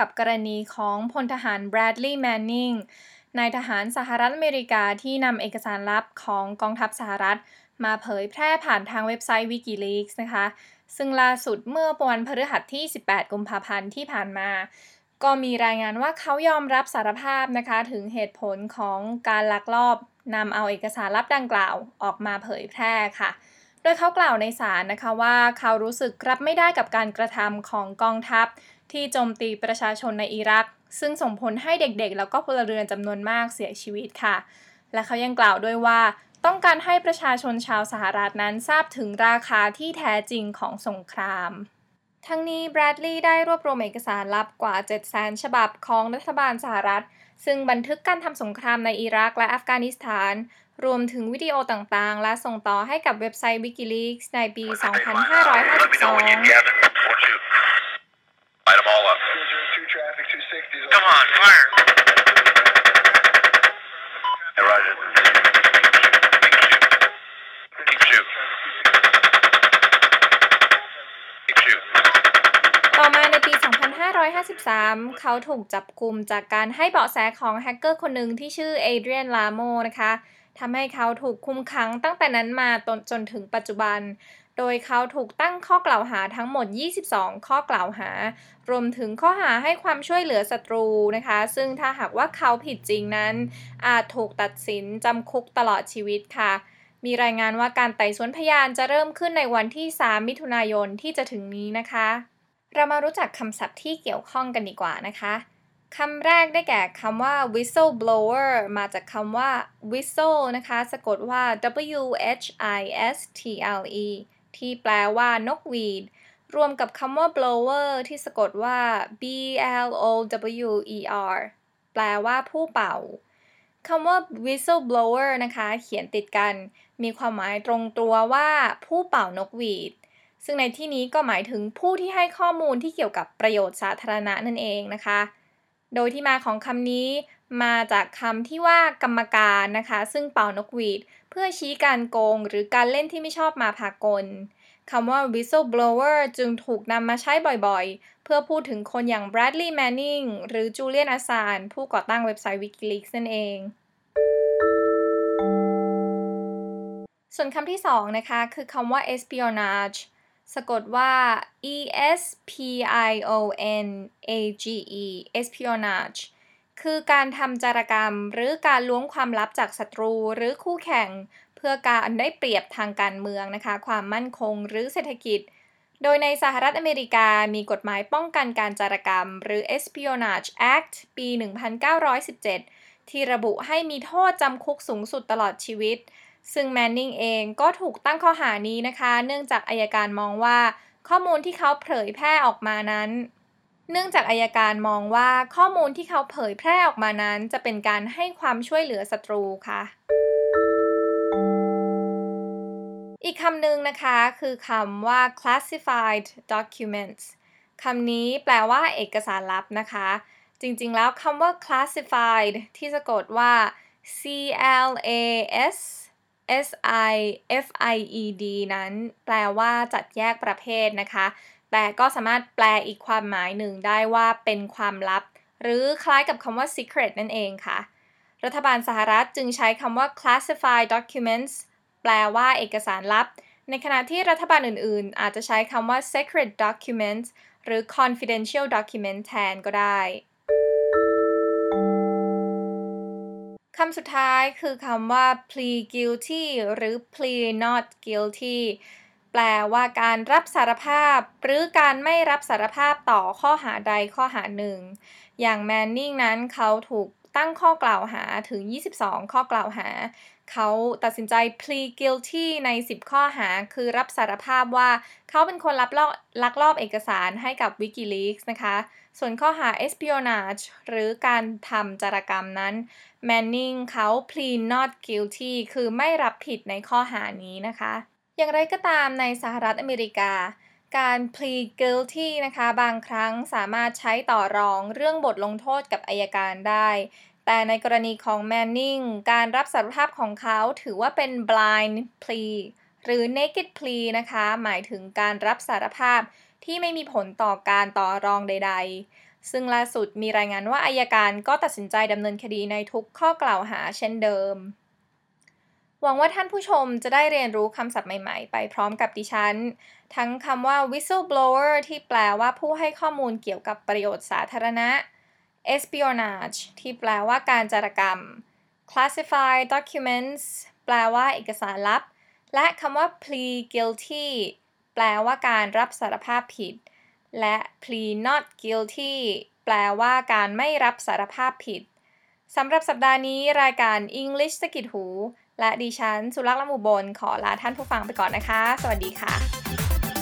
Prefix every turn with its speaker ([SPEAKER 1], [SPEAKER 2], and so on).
[SPEAKER 1] กับกรณีของพลทหารแบรดลีย์แมนนิงนายทหารสหรัฐอเมริกาที่นำเอกสารลับของกองทัพสหรัฐมาเผยแพร่ผ่านทางเว็บไซต์ WikiLeaks นะคะซึ่งล่าสุดเมื่อวันพฤหัสที่18กุมภาพันธ์ที่ผ่านมาก็มีรายงานว่าเขายอมรับสารภาพนะคะถึงเหตุผลของการลักลอบนำเอาเอกสารลับดังกล่าวออกมาเผยแพร่ค่ะโดยเขากล่าวในศาลนะคะว่าเขารู้สึกรับไม่ได้กับการกระทำของกองทัพที่โจมตีประชาชนในอิรักซึ่งส่งผลให้เด็กๆแล้วก็พลเรือนจำนวนมากเสียชีวิตค่ะและเขายังกล่าวด้วยว่าต้องการให้ประชาชนชาวสหรัฐนั้นทราบถึงราคาที่แท้จริงของสงครามทั้งนี้แบรดลีย์ได้รวบรวมเอกสารลับกว่า 700,000 ฉบับของรัฐบาลสหรัฐซึ่งบันทึกการทำสงครามในอิรักและอัฟกานิสถานรวมถึงวิดีโอต่างๆและส่งต่อให้กับเว็บไซต์ WikiLeaks ในปี 2552
[SPEAKER 2] Light them all up. Come on, fire. Hey, Roger. Keep shoot. Keep shoot.
[SPEAKER 1] ต่อมาในปี 2553 เขาถูกจับกุมจากการให้เบาะแสของแฮกเกอร์คนหนึ่งที่ชื่อเอเดรียน ลาโมนะคะทำให้เขาถูกคุมขังตั้งแต่นั้นมาจนถึงปัจจุบันโดยเขาถูกตั้งข้อกล่าวหาทั้งหมด 22 ข้อกล่าวหารวมถึงข้อหาให้ความช่วยเหลือศัตรูนะคะซึ่งถ้าหากว่าเขาผิดจริงนั้นอาจถูกตัดสินจำคุกตลอดชีวิตค่ะมีรายงานว่าการไต่สวนพยานจะเริ่มขึ้นในวันที่ 3 มิถุนายนที่จะถึงนี้นะคะเรามารู้จักคำศัพท์ที่เกี่ยวข้องกันดีกว่านะคะคำแรกได้แก่คำว่า whistleblower มาจากคำว่า whistle นะคะสะกดว่า W-H-I-S-T-L-E ที่แปลว่านกหวีดรวมกับคำว่า blower ที่สะกดว่า B-L-O-W-E-R แปลว่าผู้เป่าคำว่า whistleblower นะคะเขียนติดกันมีความหมายตรงตัวว่าผู้เป่านกหวีดซึ่งในที่นี้ก็หมายถึงผู้ที่ให้ข้อมูลที่เกี่ยวกับประโยชน์สาธารณะนั่นเองนะคะโดยที่มาของคำนี้มาจากคำที่ว่ากรรมการนะคะซึ่งเป่านกหวีดเพื่อชี้การโกงหรือการเล่นที่ไม่ชอบมาพากลคำว่า whistleblower จึงถูกนำมาใช้บ่อยๆเพื่อพูดถึงคนอย่าง Bradley Manning หรือ Julian Assange ผู้ก่อตั้งเว็บไซต์ WikiLeaks นั่นเองส่วนคำที่สองนะคะคือคำว่า espionage สะกดว่า E-S-P-I-O-N-A-G-E espionage คือการทำจารกรรมหรือการล้วงความลับจากศัตรูหรือคู่แข่งเพื่อการได้เปรียบทางการเมืองนะคะความมั่นคงหรือเศรษฐกิจโดยในสหรัฐอเมริกามีกฎหมายป้องกันการจารกรรมหรือ Espionage Act ปี 1917 ที่ระบุให้มีโทษจำคุกสูงสุดตลอดชีวิตซึ่งแมนนิงเองก็ถูกตั้งข้อหานี้นะคะเนื่องจากอัยการมองว่าข้อมูลที่เขาเผยแพร่ออกมานั้นจะเป็นการให้ความช่วยเหลือศัตรูค่ะอีกคำหนึ่งนะคะคือคำว่า classified documents คำนี้แปลว่าเอกสารลับนะคะจริงๆแล้วคำว่า classified ที่สะกดว่า C-L-A-S-S-I-F-I-E-D นั้นแปลว่าจัดแยกประเภทนะคะแต่ก็สามารถแปลอีกความหมายหนึ่งได้ว่าเป็นความลับหรือคล้ายกับคำว่า secret นั่นเองค่ะรัฐบาลสหรัฐจึงใช้คำว่า classified documents แปลว่าเอกสารลับในขณะที่รัฐบาลอื่นๆอาจจะใช้คำว่า secret documents หรือ confidential document แทนก็ได้คำสุดท้ายคือคำว่า plea guilty หรือ plea not guilty แปลว่าการรับสารภาพหรือการไม่รับสารภาพต่อข้อหาใดข้อหาหนึ่งอย่างแมนนิงนั้นเขาถูกตั้งข้อกล่าวหาถึง22ข้อกล่าวหาเขาตัดสินใจ plea guilty ใน10ข้อหาคือรับสารภาพว่าเขาเป็นคนลักลอบเอกสารให้กับ WikiLeaks นะคะส่วนข้อหา espionage หรือการทำจารกรรมนั้นแมนนิงเขา plea not guilty คือไม่รับผิดในข้อหานี้นะคะอย่างไรก็ตามในสหรัฐอเมริกาการ plea guilty นะคะบางครั้งสามารถใช้ต่อรองเรื่องบทลงโทษกับอัยการได้แต่ในกรณีของแมนนิงการรับสารภาพของเขาถือว่าเป็น blind plea หรือ naked plea นะคะหมายถึงการรับสารภาพที่ไม่มีผลต่อการต่อรองใดซึ่งล่าสุดมีรายงานว่าอัยการก็ตัดสินใจดำเนินคดีในทุกข้อกล่าวหาเช่นเดิมหวังว่าท่านผู้ชมจะได้เรียนรู้คำศัพท์ใหม่ๆไปพร้อมกับดิฉันทั้งคำว่า whistleblower ที่แปลว่าผู้ให้ข้อมูลเกี่ยวกับประโยชน์สาธารณะ espionage ที่แปลว่าการจารกรรม classified documents แปลว่าเอกสารลับและคำว่า plea guilty แปลว่าการรับสารภาพผิดและ plea not guilty แปลว่าการไม่รับสารภาพผิดสำหรับสัปดาห์นี้รายการ English สะกิดหูและดิฉันสุลักษณ์ ละมุบลขอลาท่านผู้ฟังไปก่อนนะคะสวัสดีค่ะ